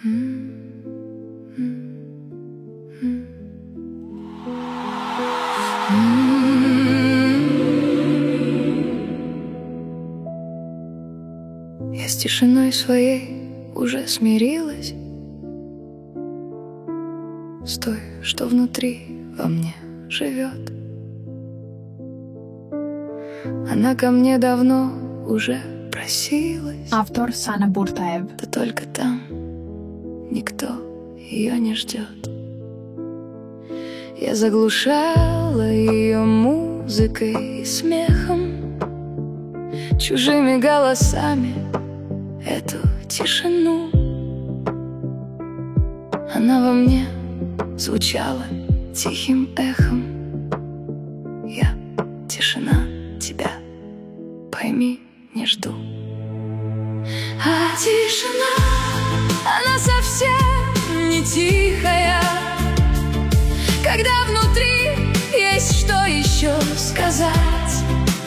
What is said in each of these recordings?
Я с тишиной своей уже смирилась, с той, что внутри во мне живет. Она ко мне давно уже просилась. Автор Сана Буртаев. Да только там никто ее не ждет. Я заглушала ее музыкой и смехом, чужими голосами эту тишину. Она во мне звучала тихим эхом. Я, тишина, тебя, пойми, не жду. А тишина, она совсем не тихая, когда внутри есть что еще сказать.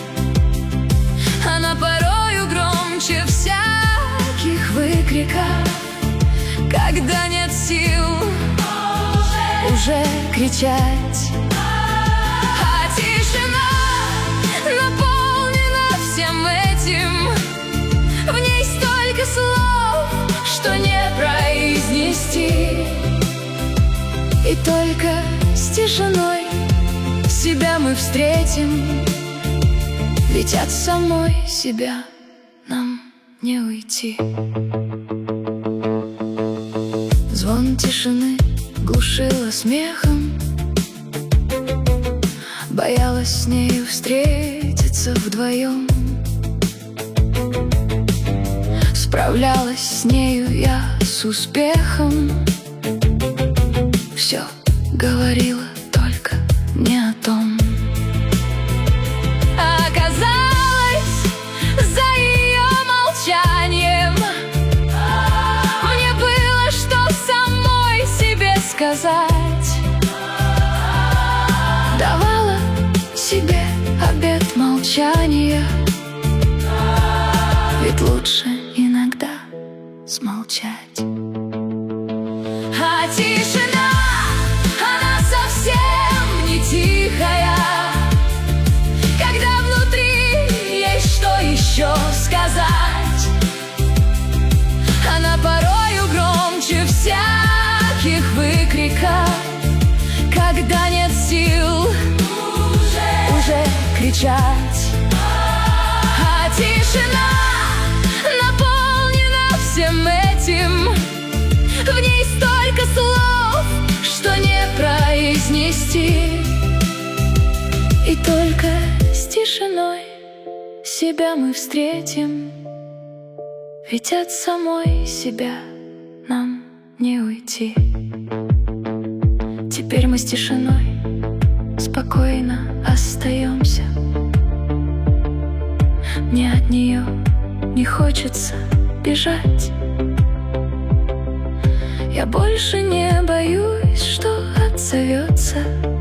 Она порою громче всяких выкриков, когда нет сил уже кричать. А тишина наполнена всем этим, в ней столько слов, что не произнести. И только с тишиной себя мы встретим, ведь от самой себя нам не уйти. Звон тишины глушила смехом, боялась с нею встретиться вдвоем. Справлялась с нею я с успехом, все говорила только не о том. А оказалось, за ее молчанием мне было что самой себе сказать. Давала себе обет молчания, ведь лучше иногда смолчать. А тишина, она совсем не тихая, когда внутри есть что еще сказать. Она порою громче всяких выкриков, когда нет сил уже кричать. А тишина наполнена всем этим, в ней столько слов, что не произнести. И только с тишиной себя мы встретим, ведь от самой себя нам не уйти. Теперь мы с тишиной спокойно остаемся. Мне от нее не хочется бежать. Я больше не боюсь, что отзовется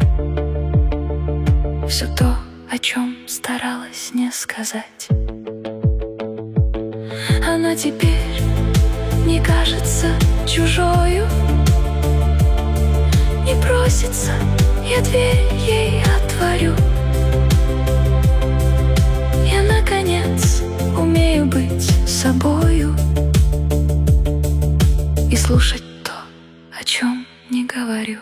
все то, о чем старалась не сказать. Она теперь не кажется чужою, не просится, я дверь ей отворю. Я, наконец, умею быть собою и слушать то, о чем не говорю.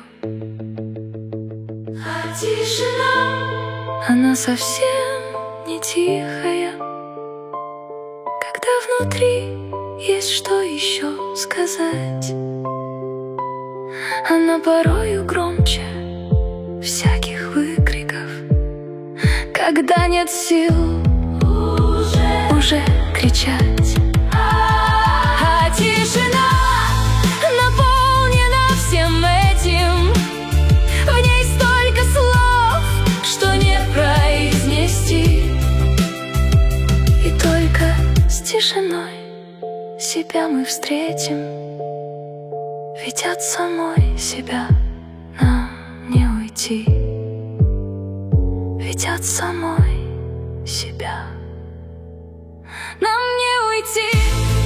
А тишина, она совсем не тихая, когда внутри есть что еще сказать. Она порою громче всяких выкриков, когда нет сил уже кричать. А тишина наполнена всем этим, в ней столько слов, что не произнести. И только с тишиной себя мы встретим, ведь от самой себя нам не уйти. Ведь от самой себя нам не уйти.